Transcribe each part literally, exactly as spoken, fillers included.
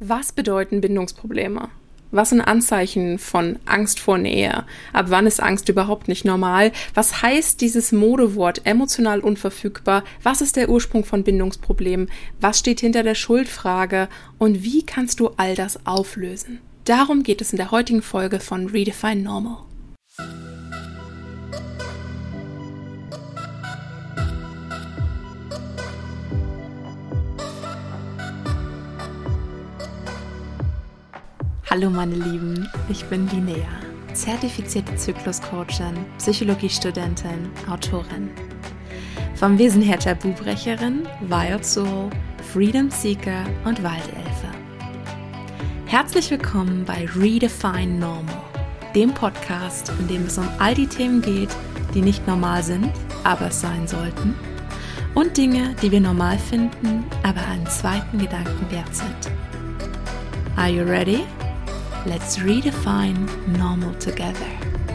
Was bedeuten Bindungsprobleme? Was sind Anzeichen von Angst vor Nähe? Ab wann ist Angst überhaupt nicht normal? Was heißt dieses Modewort emotional unverfügbar? Was ist der Ursprung von Bindungsproblemen? Was steht hinter der Schuldfrage? Und wie kannst du all das auflösen? Darum geht es in der heutigen Folge von Redefine Normal. Hallo meine Lieben, ich bin Linnea, zertifizierte Zykluscoachin, Psychologiestudentin, Autorin. Vom Wesen her Tabubrecherin, Wild Soul, Freedom Seeker und Waldelfe. Herzlich willkommen bei Redefine Normal, dem Podcast, in dem es um all die Themen geht, die nicht normal sind, aber es sein sollten, und Dinge, die wir normal finden, aber einen zweiten Gedanken wert sind. Are you ready? Let's redefine normal together.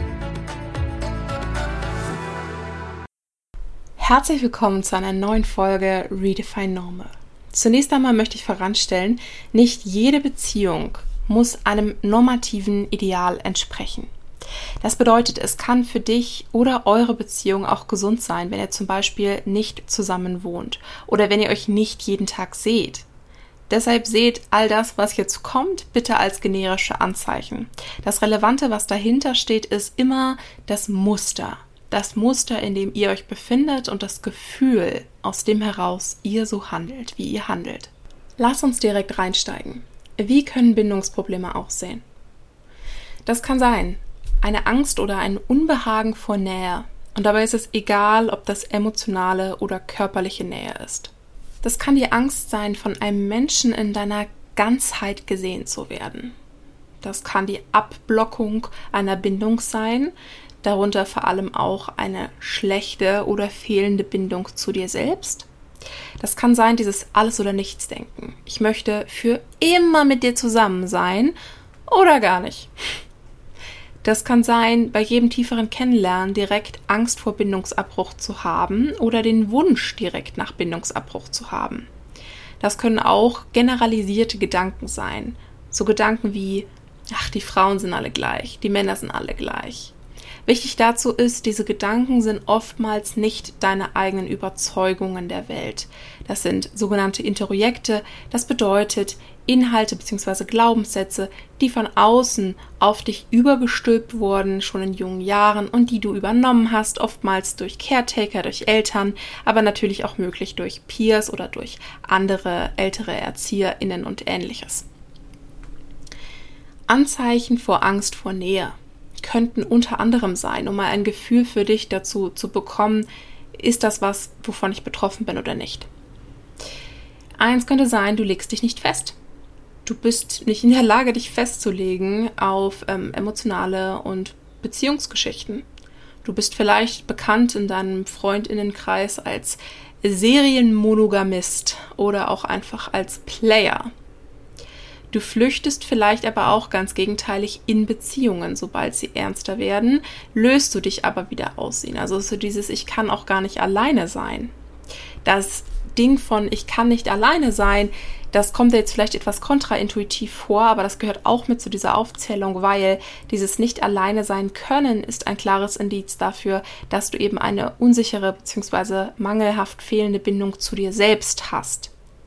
Herzlich willkommen zu einer neuen Folge Redefine Normal. Zunächst einmal möchte ich voranstellen, nicht jede Beziehung muss einem normativen Ideal entsprechen. Das bedeutet, es kann für dich oder eure Beziehung auch gesund sein, wenn ihr zum Beispiel nicht zusammen wohnt oder wenn ihr euch nicht jeden Tag seht. Deshalb seht all das, was jetzt kommt, bitte als generische Anzeichen. Das Relevante, was dahinter steht, ist immer das Muster. Das Muster, in dem ihr euch befindet und das Gefühl, aus dem heraus ihr so handelt, wie ihr handelt. Lass uns direkt reinsteigen. Wie können Bindungsprobleme aussehen? Das kann sein, eine Angst oder ein Unbehagen vor Nähe. Und dabei ist es egal, ob das emotionale oder körperliche Nähe ist. Das kann die Angst sein, von einem Menschen in deiner Ganzheit gesehen zu werden. Das kann die Abblockung einer Bindung sein, darunter vor allem auch eine schlechte oder fehlende Bindung zu dir selbst. Das kann sein, dieses Alles- oder Nichts-Denken. Ich möchte für immer mit dir zusammen sein oder gar nicht. Das kann sein, bei jedem tieferen Kennenlernen direkt Angst vor Bindungsabbruch zu haben oder den Wunsch direkt nach Bindungsabbruch zu haben. Das können auch generalisierte Gedanken sein. So Gedanken wie, ach, die Frauen sind alle gleich, die Männer sind alle gleich. Wichtig dazu ist, diese Gedanken sind oftmals nicht deine eigenen Überzeugungen der Welt. Das sind sogenannte Introjekte. Das bedeutet Inhalte bzw. Glaubenssätze, die von außen auf dich übergestülpt wurden, schon in jungen Jahren und die du übernommen hast, oftmals durch Caretaker, durch Eltern, aber natürlich auch möglich durch Peers oder durch andere ältere ErzieherInnen und Ähnliches. Anzeichen vor Angst vor Nähe könnten unter anderem sein, um mal ein Gefühl für dich dazu zu bekommen, ist das was, wovon ich betroffen bin oder nicht. Eins könnte sein, du legst dich nicht fest. Du bist nicht in der Lage, dich festzulegen auf ähm, emotionale und Beziehungsgeschichten. Du bist vielleicht bekannt in deinem FreundInnenkreis als Serienmonogamist oder auch einfach als Player. Du flüchtest vielleicht aber auch ganz gegenteilig in Beziehungen. Sobald sie ernster werden, löst du dich aber wieder aus ihnen. Also so dieses Ich kann auch gar nicht alleine sein. Das Ding von Ich kann nicht alleine sein, das kommt dir jetzt vielleicht etwas kontraintuitiv vor, aber das gehört auch mit zu dieser Aufzählung, weil dieses Nicht alleine sein können ist ein klares Indiz dafür, dass du eben eine unsichere bzw. mangelhaft fehlende Bindung zu dir selbst hast.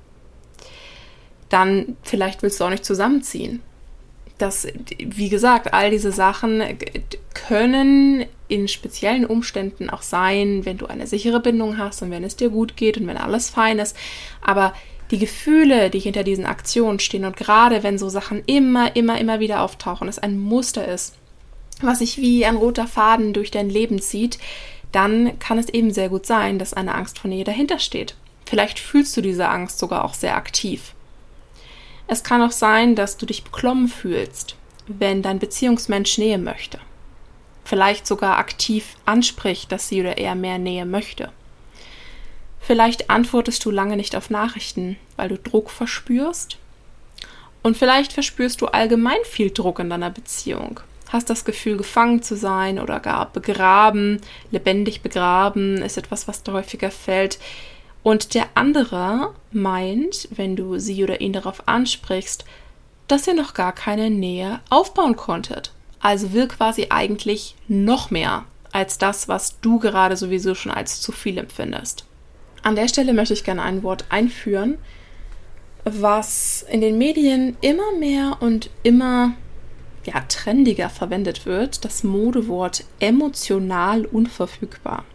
Dann vielleicht willst du auch nicht zusammenziehen. Das, wie gesagt, all diese Sachen können in speziellen Umständen auch sein, wenn du eine sichere Bindung hast und wenn es dir gut geht und wenn alles fein ist. Aber die Gefühle, die hinter diesen Aktionen stehen und gerade wenn so Sachen immer, immer, immer wieder auftauchen, es ein Muster ist, was sich wie ein roter Faden durch dein Leben zieht, dann kann es eben sehr gut sein, dass eine Angst vor Nähe dahinter steht. Vielleicht fühlst du diese Angst sogar auch sehr aktiv. Es kann auch sein, dass du dich beklommen fühlst, wenn dein Beziehungsmensch Nähe möchte. Vielleicht sogar aktiv anspricht, dass sie oder er mehr Nähe möchte. Vielleicht antwortest du lange nicht auf Nachrichten, weil du Druck verspürst. Und vielleicht verspürst du allgemein viel Druck in deiner Beziehung. Hast das Gefühl, gefangen zu sein oder gar begraben, lebendig begraben, ist etwas, was dir häufiger fällt. Und der andere meint, wenn du sie oder ihn darauf ansprichst, dass ihr noch gar keine Nähe aufbauen konntet. Also will quasi eigentlich noch mehr als das, was du gerade sowieso schon als zu viel empfindest. An der Stelle möchte ich gerne ein Wort einführen, was in den Medien immer mehr und immer ja, trendiger verwendet wird, das Modewort emotional unverfügbar.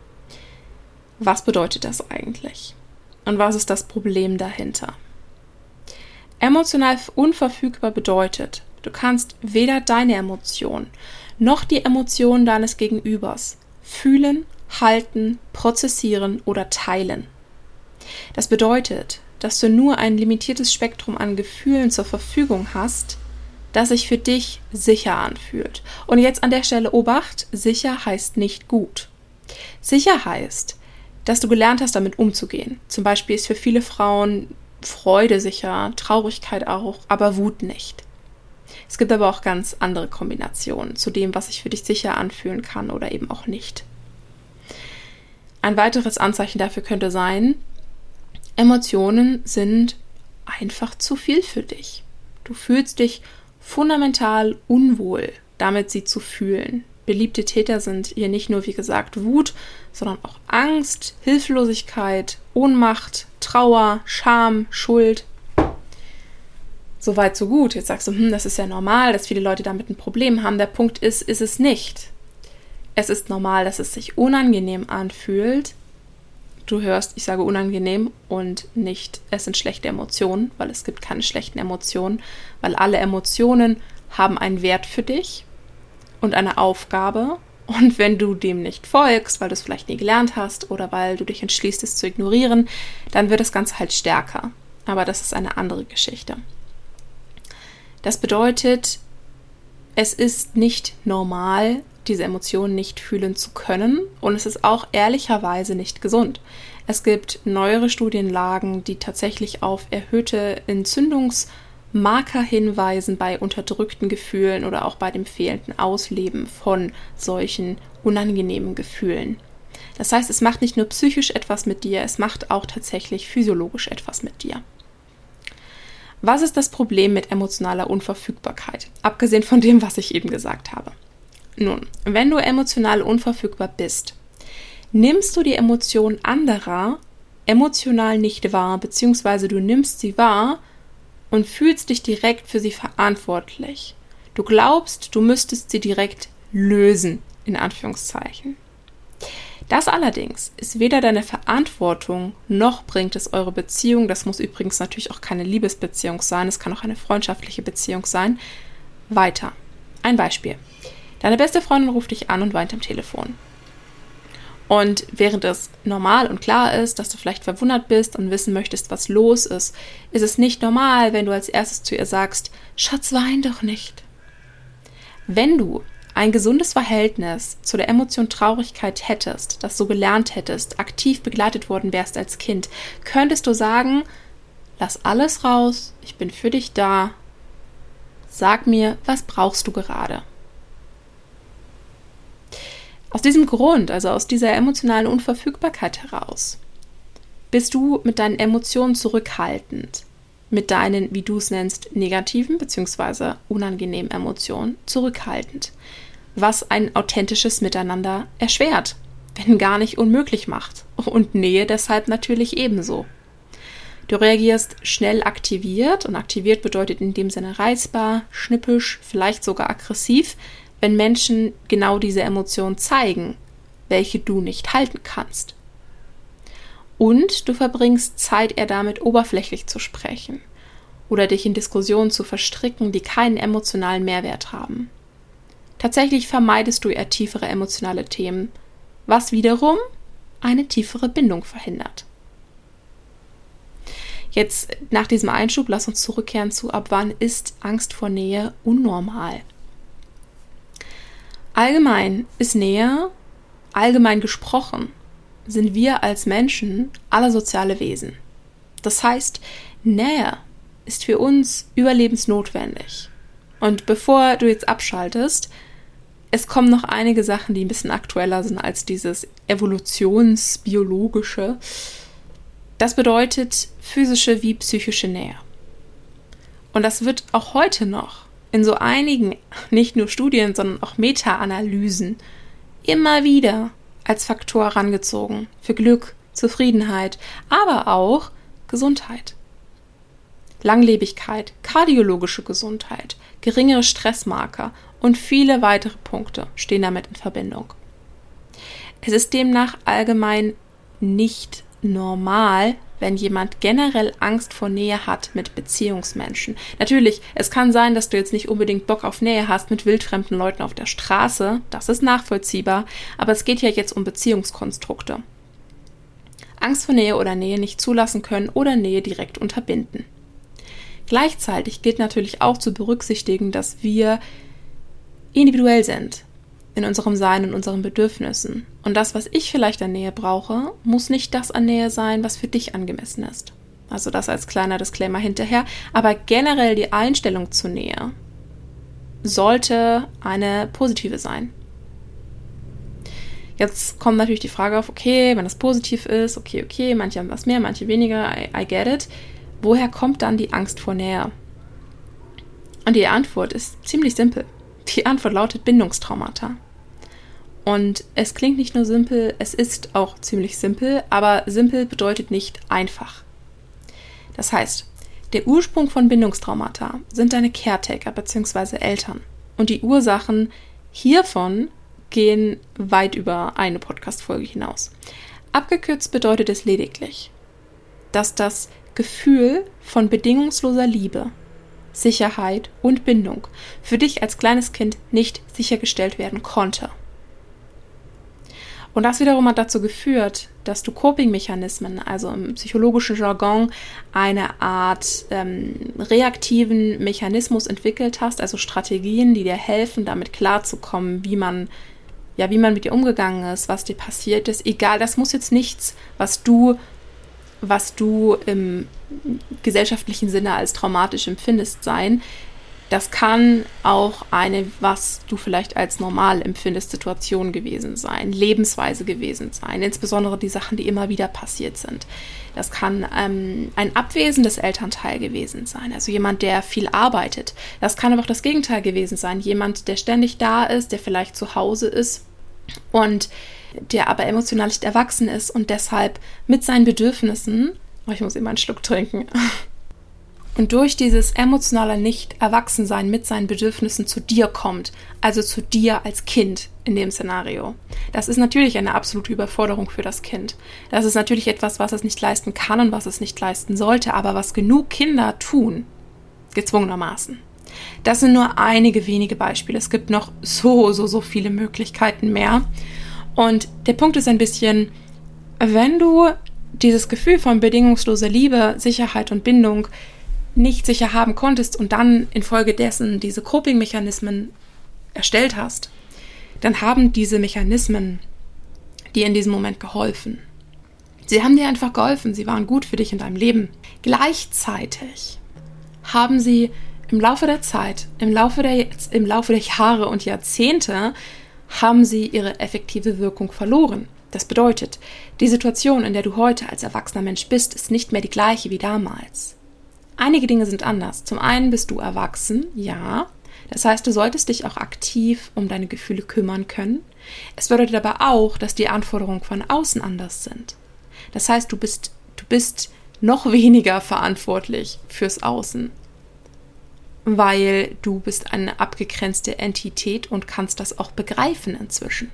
Was bedeutet das eigentlich? Und was ist das Problem dahinter? Emotional unverfügbar bedeutet, du kannst weder deine Emotionen noch die Emotionen deines Gegenübers fühlen, halten, prozessieren oder teilen. Das bedeutet, dass du nur ein limitiertes Spektrum an Gefühlen zur Verfügung hast, das sich für dich sicher anfühlt. Und jetzt an der Stelle Obacht, sicher heißt nicht gut. Sicher heißt, dass du gelernt hast, damit umzugehen. Zum Beispiel ist für viele Frauen Freude sicher, Traurigkeit auch, aber Wut nicht. Es gibt aber auch ganz andere Kombinationen zu dem, was sich für dich sicher anfühlen kann oder eben auch nicht. Ein weiteres Anzeichen dafür könnte sein, Emotionen sind einfach zu viel für dich. Du fühlst dich fundamental unwohl, damit sie zu fühlen. Beliebte Täter sind hier nicht nur, wie gesagt, Wut, sondern auch Angst, Hilflosigkeit, Ohnmacht, Trauer, Scham, Schuld. Soweit, so gut. Jetzt sagst du, hm, das ist ja normal, dass viele Leute damit ein Problem haben. Der Punkt ist, ist es nicht. Es ist normal, dass es sich unangenehm anfühlt. Du hörst, ich sage unangenehm und nicht, es sind schlechte Emotionen, weil es gibt keine schlechten Emotionen, weil alle Emotionen haben einen Wert für dich und eine Aufgabe. Und wenn du dem nicht folgst, weil du es vielleicht nie gelernt hast oder weil du dich entschließt, es zu ignorieren, dann wird das Ganze halt stärker. Aber das ist eine andere Geschichte. Das bedeutet, es ist nicht normal, diese Emotionen nicht fühlen zu können und es ist auch ehrlicherweise nicht gesund. Es gibt neuere Studienlagen, die tatsächlich auf erhöhte Entzündungsmarker hinweisen bei unterdrückten Gefühlen oder auch bei dem fehlenden Ausleben von solchen unangenehmen Gefühlen. Das heißt, es macht nicht nur psychisch etwas mit dir, es macht auch tatsächlich physiologisch etwas mit dir. Was ist das Problem mit emotionaler Unverfügbarkeit? Abgesehen von dem, was ich eben gesagt habe. Nun, wenn du emotional unverfügbar bist, nimmst du die Emotionen anderer emotional nicht wahr, beziehungsweise du nimmst sie wahr und fühlst dich direkt für sie verantwortlich. Du glaubst, du müsstest sie direkt lösen, in Anführungszeichen. Das allerdings ist weder deine Verantwortung, noch bringt es eure Beziehung, das muss übrigens natürlich auch keine Liebesbeziehung sein, es kann auch eine freundschaftliche Beziehung sein, weiter. Ein Beispiel. Deine beste Freundin ruft dich an und weint am Telefon. Und während es normal und klar ist, dass du vielleicht verwundert bist und wissen möchtest, was los ist, ist es nicht normal, wenn du als erstes zu ihr sagst, Schatz, wein doch nicht. Wenn du ein gesundes Verhältnis zu der Emotion Traurigkeit hättest, das so gelernt hättest, aktiv begleitet worden wärst als Kind, könntest du sagen, lass alles raus, ich bin für dich da, sag mir, was brauchst du gerade? Aus diesem Grund, also aus dieser emotionalen Unverfügbarkeit heraus, bist du mit deinen Emotionen zurückhaltend, mit deinen, wie du es nennst, negativen bzw. unangenehmen Emotionen zurückhaltend, was ein authentisches Miteinander erschwert, wenn gar nicht unmöglich macht und Nähe deshalb natürlich ebenso. Du reagierst schnell aktiviert und aktiviert bedeutet in dem Sinne reizbar, schnippisch, vielleicht sogar aggressiv, wenn Menschen genau diese Emotionen zeigen, welche du nicht halten kannst. Und du verbringst Zeit eher damit, oberflächlich zu sprechen oder dich in Diskussionen zu verstricken, die keinen emotionalen Mehrwert haben. Tatsächlich vermeidest du eher tiefere emotionale Themen, was wiederum eine tiefere Bindung verhindert. Jetzt nach diesem Einschub, lass uns zurückkehren zu, ab wann ist Angst vor Nähe unnormal? Allgemein ist Nähe, allgemein gesprochen, sind wir als Menschen alle soziale Wesen. Das heißt, Nähe ist für uns überlebensnotwendig. Und bevor du jetzt abschaltest, es kommen noch einige Sachen, die ein bisschen aktueller sind als dieses evolutionsbiologische. Das bedeutet physische wie psychische Nähe. Und das wird auch heute noch in so einigen, nicht nur Studien, sondern auch Meta-Analysen immer wieder als Faktor herangezogen für Glück, Zufriedenheit, aber auch Gesundheit. Langlebigkeit, kardiologische Gesundheit, geringere Stressmarker und viele weitere Punkte stehen damit in Verbindung. Es ist demnach allgemein nicht normal, wenn jemand generell Angst vor Nähe hat mit Beziehungsmenschen. Natürlich, es kann sein, dass du jetzt nicht unbedingt Bock auf Nähe hast mit wildfremden Leuten auf der Straße, das ist nachvollziehbar, aber es geht ja jetzt um Beziehungskonstrukte. Angst vor Nähe oder Nähe nicht zulassen können oder Nähe direkt unterbinden. Gleichzeitig gilt natürlich auch zu berücksichtigen, dass wir individuell sind in unserem Sein und unseren Bedürfnissen. Und das, was ich vielleicht an Nähe brauche, muss nicht das an Nähe sein, was für dich angemessen ist. Also das als kleiner Disclaimer hinterher. Aber generell die Einstellung zur Nähe sollte eine positive sein. Jetzt kommt natürlich die Frage auf, okay, wenn das positiv ist, okay, okay, manche haben was mehr, manche weniger, I, I get it. Woher kommt dann die Angst vor Nähe? Und die Antwort ist ziemlich simpel. Die Antwort lautet Bindungstraumata. Und es klingt nicht nur simpel, es ist auch ziemlich simpel, aber simpel bedeutet nicht einfach. Das heißt, der Ursprung von Bindungstraumata sind deine Caretaker bzw. Eltern. Und die Ursachen hiervon gehen weit über eine Podcast-Folge hinaus. Abgekürzt bedeutet es lediglich, dass das Gefühl von bedingungsloser Liebe, Sicherheit und Bindung für dich als kleines Kind nicht sichergestellt werden konnte. Und das wiederum hat dazu geführt, dass du Coping-Mechanismen, also im psychologischen Jargon, eine Art ähm, reaktiven Mechanismus entwickelt hast, also Strategien, die dir helfen, damit klarzukommen, wie man, ja, wie man mit dir umgegangen ist, was dir passiert ist. Egal, das muss jetzt nichts, was du was du im gesellschaftlichen Sinne als traumatisch empfindest, sein. Das kann auch eine, was du vielleicht als normal empfindest, Situation gewesen sein, Lebensweise gewesen sein, insbesondere die Sachen, die immer wieder passiert sind. Das kann ähm, ein abwesendes Elternteil gewesen sein, also jemand, der viel arbeitet. Das kann aber auch das Gegenteil gewesen sein, jemand, der ständig da ist, der vielleicht zu Hause ist und der aber emotional nicht erwachsen ist und deshalb mit seinen Bedürfnissen, oh, ich muss immer einen Schluck trinken, und durch dieses emotionale Nicht-Erwachsensein mit seinen Bedürfnissen zu dir kommt, also zu dir als Kind in dem Szenario. Das ist natürlich eine absolute Überforderung für das Kind. Das ist natürlich etwas, was es nicht leisten kann und was es nicht leisten sollte, aber was genug Kinder tun, gezwungenermaßen. Das sind nur einige wenige Beispiele. Es gibt noch so, so, so viele Möglichkeiten mehr. Und der Punkt ist ein bisschen, wenn du dieses Gefühl von bedingungsloser Liebe, Sicherheit und Bindung nicht sicher haben konntest und dann infolgedessen diese Coping-Mechanismen erstellt hast, dann haben diese Mechanismen dir in diesem Moment geholfen. Sie haben dir einfach geholfen, sie waren gut für dich in deinem Leben. Gleichzeitig haben sie im Laufe der Zeit, im Laufe der, im Laufe der Jahre und Jahrzehnte haben sie ihre effektive Wirkung verloren. Das bedeutet, die Situation, in der du heute als erwachsener Mensch bist, ist nicht mehr die gleiche wie damals. Einige Dinge sind anders. Zum einen bist du erwachsen, ja. Das heißt, du solltest dich auch aktiv um deine Gefühle kümmern können. Es bedeutet aber auch, dass die Anforderungen von außen anders sind. Das heißt, du bist, du bist noch weniger verantwortlich fürs Außen, weil du bist eine abgegrenzte Entität und kannst das auch begreifen inzwischen.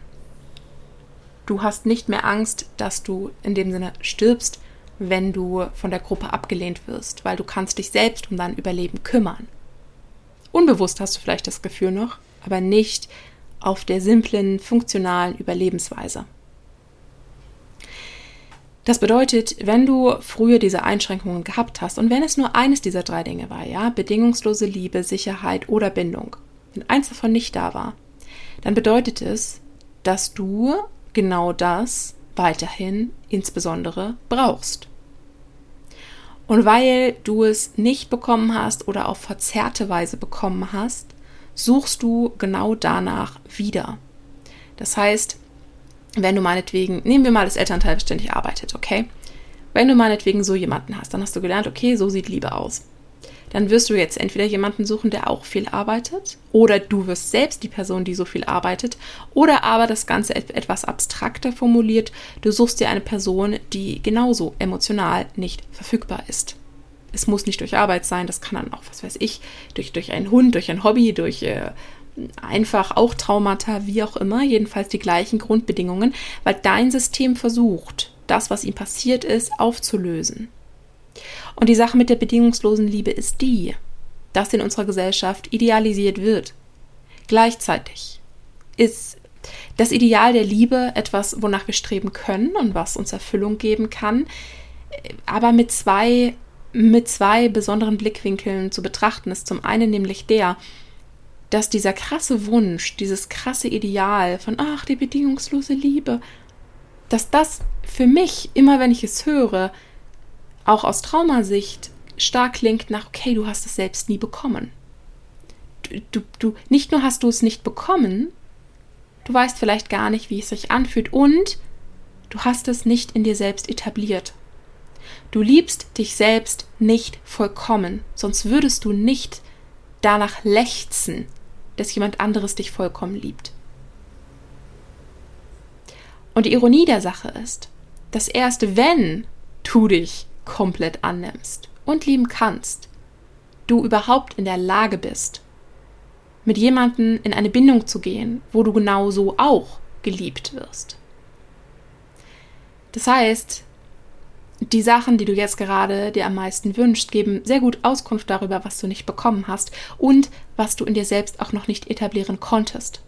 Du hast nicht mehr Angst, dass du in dem Sinne stirbst, wenn du von der Gruppe abgelehnt wirst, weil du kannst dich selbst um dein Überleben kümmern. Unbewusst hast du vielleicht das Gefühl noch, aber nicht auf der simplen, funktionalen Überlebensweise. Das bedeutet, wenn du früher diese Einschränkungen gehabt hast und wenn es nur eines dieser drei Dinge war, ja, bedingungslose Liebe, Sicherheit oder Bindung, wenn eins davon nicht da war, dann bedeutet es, dass du genau das weiterhin insbesondere brauchst. Und weil du es nicht bekommen hast oder auf verzerrte Weise bekommen hast, suchst du genau danach wieder. Das heißt, wenn du meinetwegen, nehmen wir mal das Elternteil, das ständig arbeitet, okay? Wenn du meinetwegen so jemanden hast, dann hast du gelernt, okay, so sieht Liebe aus. dann wirst du jetzt entweder jemanden suchen, der auch viel arbeitet, oder du wirst selbst die Person, die so viel arbeitet, oder aber das Ganze etwas abstrakter formuliert, du suchst dir eine Person, die genauso emotional nicht verfügbar ist. Es muss nicht durch Arbeit sein, das kann dann auch, was weiß ich, durch, durch einen Hund, durch ein Hobby, durch äh, einfach auch Traumata, wie auch immer, jedenfalls die gleichen Grundbedingungen, weil dein System versucht, das, was ihm passiert ist, aufzulösen. Und die Sache mit der bedingungslosen Liebe ist die, dass in unserer Gesellschaft idealisiert wird. Gleichzeitig ist das Ideal der Liebe etwas, wonach wir streben können und was uns Erfüllung geben kann, aber mit zwei, mit zwei besonderen Blickwinkeln zu betrachten ist. Zum einen nämlich der, dass dieser krasse Wunsch, dieses krasse Ideal von, ach, die bedingungslose Liebe, dass das für mich, immer wenn ich es höre, auch aus Traumasicht stark klingt nach, okay, du hast es selbst nie bekommen. Du, du, du, nicht nur hast du es nicht bekommen, du weißt vielleicht gar nicht, wie es sich anfühlt und du hast es nicht in dir selbst etabliert. Du liebst dich selbst nicht vollkommen, sonst würdest du nicht danach lechzen, dass jemand anderes dich vollkommen liebt. Und die Ironie der Sache ist, dass erst wenn du dich komplett annimmst und lieben kannst, du überhaupt in der Lage bist, mit jemandem in eine Bindung zu gehen, wo du genauso auch geliebt wirst. Das heißt, die Sachen, die du jetzt gerade dir am meisten wünschst, geben sehr gut Auskunft darüber, was du nicht bekommen hast und was du in dir selbst auch noch nicht etablieren konntest.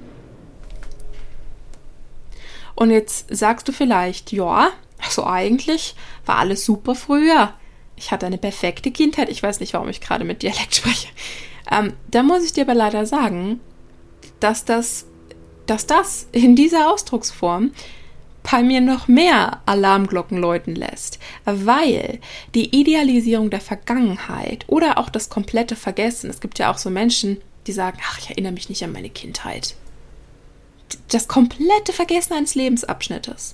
Und jetzt sagst du vielleicht, ja, also eigentlich war alles super früher. Ich hatte eine perfekte Kindheit. Ich weiß nicht, warum ich gerade mit Dialekt spreche. Ähm, da muss ich dir aber leider sagen, dass das, dass das in dieser Ausdrucksform bei mir noch mehr Alarmglocken läuten lässt, weil die Idealisierung der Vergangenheit oder auch das komplette Vergessen, es gibt ja auch so Menschen, die sagen, ach, ich erinnere mich nicht an meine Kindheit. Das komplette Vergessen eines Lebensabschnittes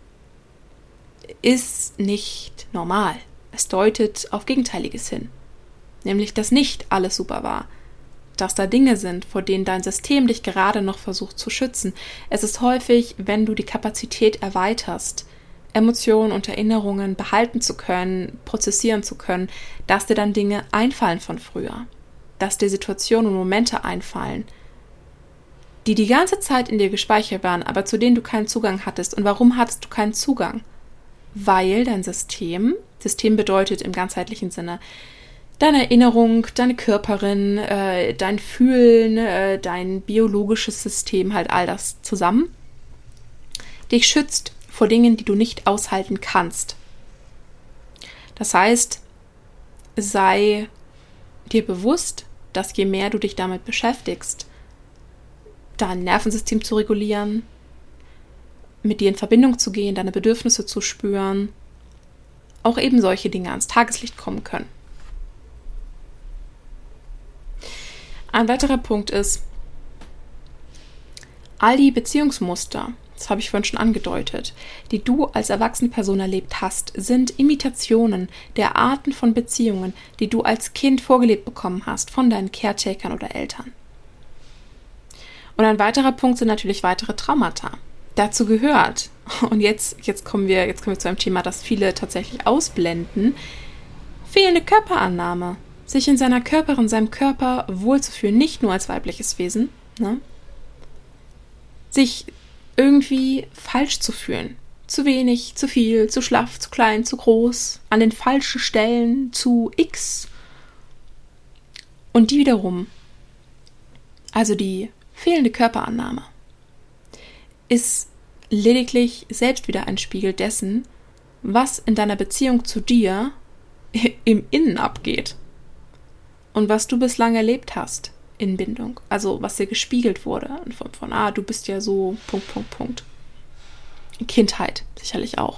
ist nicht normal. Es deutet auf Gegenteiliges hin. Nämlich, dass nicht alles super war. Dass da Dinge sind, vor denen dein System dich gerade noch versucht zu schützen. Es ist häufig, wenn du die Kapazität erweiterst, Emotionen und Erinnerungen behalten zu können, prozessieren zu können, dass dir dann Dinge einfallen von früher. Dass dir Situationen und Momente einfallen, die die ganze Zeit in dir gespeichert waren, aber zu denen du keinen Zugang hattest. Und warum hattest du keinen Zugang? Weil dein System, System bedeutet im ganzheitlichen Sinne, deine Erinnerung, deine Körperin, äh, dein Fühlen, äh, dein biologisches System, halt all das zusammen, dich schützt vor Dingen, die du nicht aushalten kannst. Das heißt, sei dir bewusst, dass je mehr du dich damit beschäftigst, dein Nervensystem zu regulieren, mit dir in Verbindung zu gehen, deine Bedürfnisse zu spüren, auch eben solche Dinge ans Tageslicht kommen können. Ein weiterer Punkt ist, all die Beziehungsmuster, das habe ich vorhin schon angedeutet, die du als erwachsene Person erlebt hast, sind Imitationen der Arten von Beziehungen, die du als Kind vorgelebt bekommen hast von deinen Caretakern oder Eltern. Und ein weiterer Punkt sind natürlich weitere Traumata. Dazu gehört, und jetzt, jetzt, kommen wir, jetzt kommen wir zu einem Thema, das viele tatsächlich ausblenden, fehlende Körperannahme. Sich in seiner Körperin, seinem Körper wohlzufühlen, nicht nur als weibliches Wesen, ne? Sich irgendwie falsch zu fühlen. Zu wenig, zu viel, zu schlaff, zu klein, zu groß, an den falschen Stellen, zu X. Und die wiederum, also die fehlende Körperannahme, ist lediglich selbst wieder ein Spiegel dessen, was in deiner Beziehung zu dir im Innen abgeht und was du bislang erlebt hast in Bindung, also was dir gespiegelt wurde von, von ah, du bist ja so, Punkt, Punkt, Punkt. Kindheit sicherlich auch.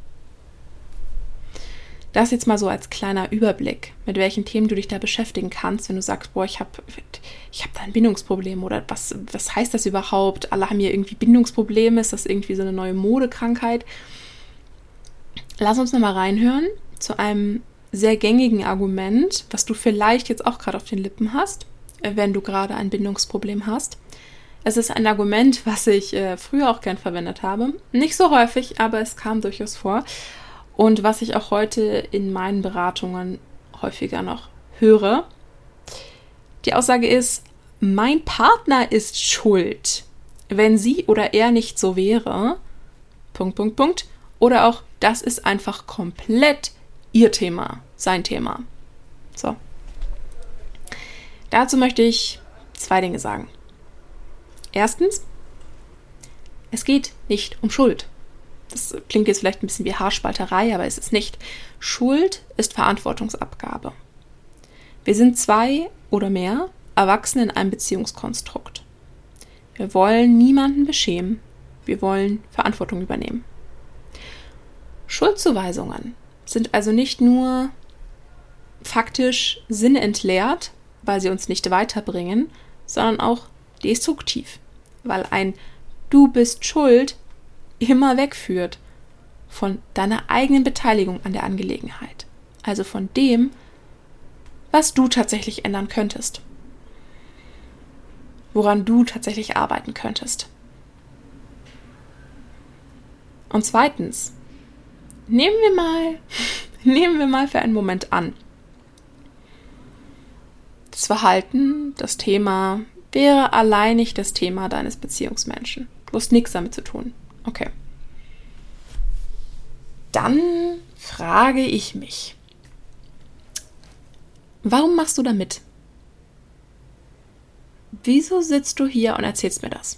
Das jetzt mal so als kleiner Überblick, mit welchen Themen du dich da beschäftigen kannst, wenn du sagst, boah, ich habe ich hab da ein Bindungsproblem oder was, was heißt das überhaupt? Alle haben hier irgendwie Bindungsprobleme, ist das irgendwie so eine neue Modekrankheit? Lass uns nochmal reinhören zu einem sehr gängigen Argument, was du vielleicht jetzt auch gerade auf den Lippen hast, wenn du gerade ein Bindungsproblem hast. Es ist ein Argument, was ich äh, früher auch gern verwendet habe. Nicht so häufig, aber es kam durchaus vor. Und was ich auch heute in meinen Beratungen häufiger noch höre. Die Aussage ist, mein Partner ist schuld, wenn sie oder er nicht so wäre. Punkt, Punkt, Punkt. Oder auch, das ist einfach komplett ihr Thema, sein Thema. So. Dazu möchte ich zwei Dinge sagen. Erstens, es geht nicht um Schuld. Das klingt jetzt vielleicht ein bisschen wie Haarspalterei, aber es ist nicht. Schuld ist Verantwortungsabgabe. Wir sind zwei oder mehr Erwachsene in einem Beziehungskonstrukt. Wir wollen niemanden beschämen. Wir wollen Verantwortung übernehmen. Schuldzuweisungen sind also nicht nur faktisch sinnentleert, weil sie uns nicht weiterbringen, sondern auch destruktiv, weil ein Du bist schuld immer wegführt von deiner eigenen Beteiligung an der Angelegenheit, also von dem, was du tatsächlich ändern könntest, woran du tatsächlich arbeiten könntest. Und zweitens, nehmen wir mal, nehmen wir mal für einen Moment an, das Verhalten, das Thema wäre alleinig das Thema deines Beziehungsmenschen. Du hast nichts damit zu tun. Okay. Dann frage ich mich, warum machst du da mit? Wieso sitzt du hier und erzählst mir das?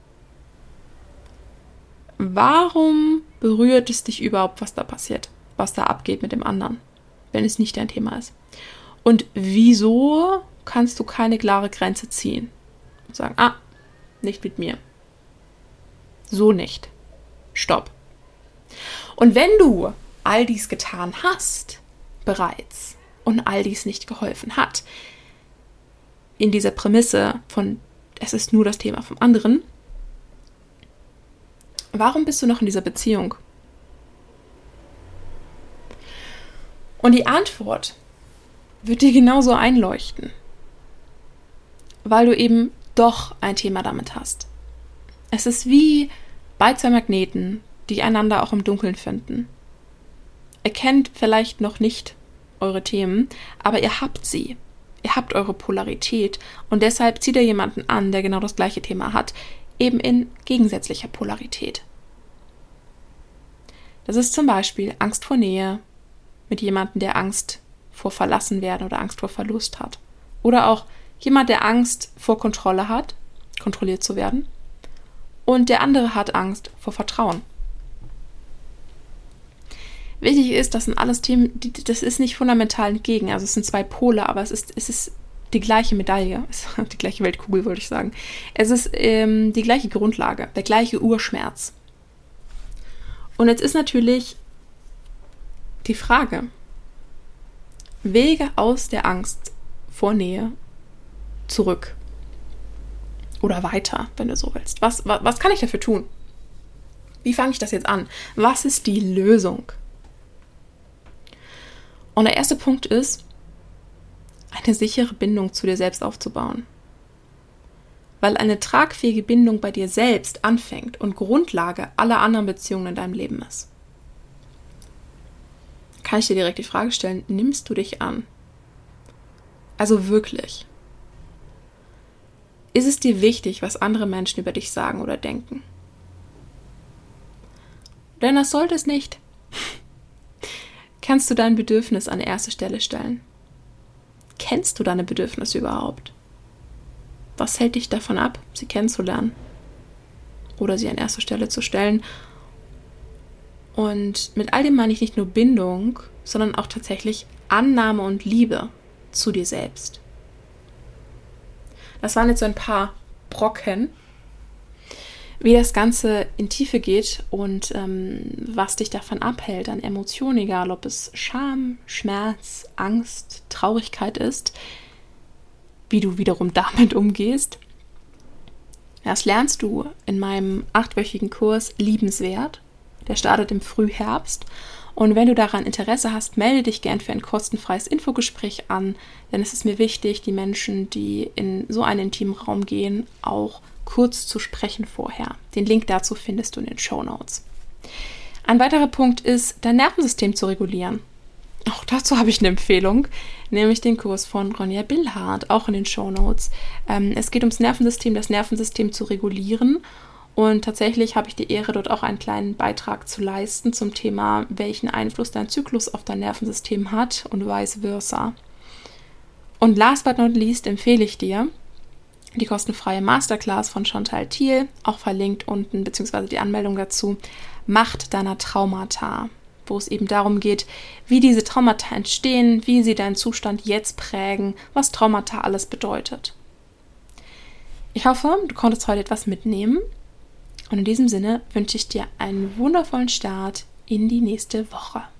Warum berührt es dich überhaupt, was da passiert, was da abgeht mit dem anderen, wenn es nicht dein Thema ist? Und wieso kannst du keine klare Grenze ziehen und sagen, ah, nicht mit mir. So nicht. Stopp. Und wenn du all dies getan hast, bereits, und all dies nicht geholfen hat, in dieser Prämisse von, es ist nur das Thema vom anderen, warum bist du noch in dieser Beziehung? Und die Antwort wird dir genauso einleuchten, weil du eben doch ein Thema damit hast. Es ist wie bei zwei Magneten, die einander auch im Dunkeln finden. Ihr kennt vielleicht noch nicht eure Themen, aber ihr habt sie. Ihr habt eure Polarität und deshalb zieht ihr jemanden an, der genau das gleiche Thema hat, eben in gegensätzlicher Polarität. Das ist zum Beispiel Angst vor Nähe mit jemandem, der Angst vor Verlassenwerden oder Angst vor Verlust hat. Oder auch jemand, der Angst vor Kontrolle hat, kontrolliert zu werden. Und der andere hat Angst vor Vertrauen. Wichtig ist, das sind alles Themen, die, das ist nicht fundamental entgegen. Also es sind zwei Pole, aber es ist, es ist die gleiche Medaille. Die gleiche Weltkugel, wollte ich sagen. Es ist ähm, die gleiche Grundlage, der gleiche Urschmerz. Und jetzt ist natürlich die Frage, Wege aus der Angst vor Nähe zurück oder weiter, wenn du so willst. Was, was, was kann ich dafür tun? Wie fange ich das jetzt an? Was ist die Lösung? Und der erste Punkt ist, eine sichere Bindung zu dir selbst aufzubauen. Weil eine tragfähige Bindung bei dir selbst anfängt und Grundlage aller anderen Beziehungen in deinem Leben ist. Kann ich dir direkt die Frage stellen, nimmst du dich an? Also wirklich. Ist es dir wichtig, was andere Menschen über dich sagen oder denken? Denn das sollte es nicht. Kannst du dein Bedürfnis an erste Stelle stellen? Kennst du deine Bedürfnisse überhaupt? Was hält dich davon ab, sie kennenzulernen? Oder sie an erste Stelle zu stellen? Und mit all dem meine ich nicht nur Bindung, sondern auch tatsächlich Annahme und Liebe zu dir selbst. Das waren jetzt so ein paar Brocken, wie das Ganze in Tiefe geht und ähm, was dich davon abhält an Emotionen, egal ob es Scham, Schmerz, Angst, Traurigkeit ist, wie du wiederum damit umgehst. Das lernst du in meinem achtwöchigen Kurs Liebenswert. Der startet im Frühherbst Und wenn du daran Interesse hast, melde dich gern für ein kostenfreies Infogespräch an, denn es ist mir wichtig, die Menschen, die in so einen intimen Raum gehen, auch kurz zu sprechen vorher. Den Link dazu findest du in den Shownotes. Ein weiterer Punkt ist, dein Nervensystem zu regulieren. Auch dazu habe ich eine Empfehlung, nämlich den Kurs von Ronja Billhardt, auch in den Shownotes. Ähm, es geht ums Nervensystem, das Nervensystem zu regulieren. Und tatsächlich habe ich die Ehre, dort auch einen kleinen Beitrag zu leisten zum Thema, welchen Einfluss dein Zyklus auf dein Nervensystem hat und vice versa. Und last but not least empfehle ich dir die kostenfreie Masterclass von Chantal Thiel, auch verlinkt unten, beziehungsweise die Anmeldung dazu, Macht deiner Traumata, wo es eben darum geht, wie diese Traumata entstehen, wie sie deinen Zustand jetzt prägen, was Traumata alles bedeutet. Ich hoffe, du konntest heute etwas mitnehmen. Und in diesem Sinne wünsche ich dir einen wundervollen Start in die nächste Woche.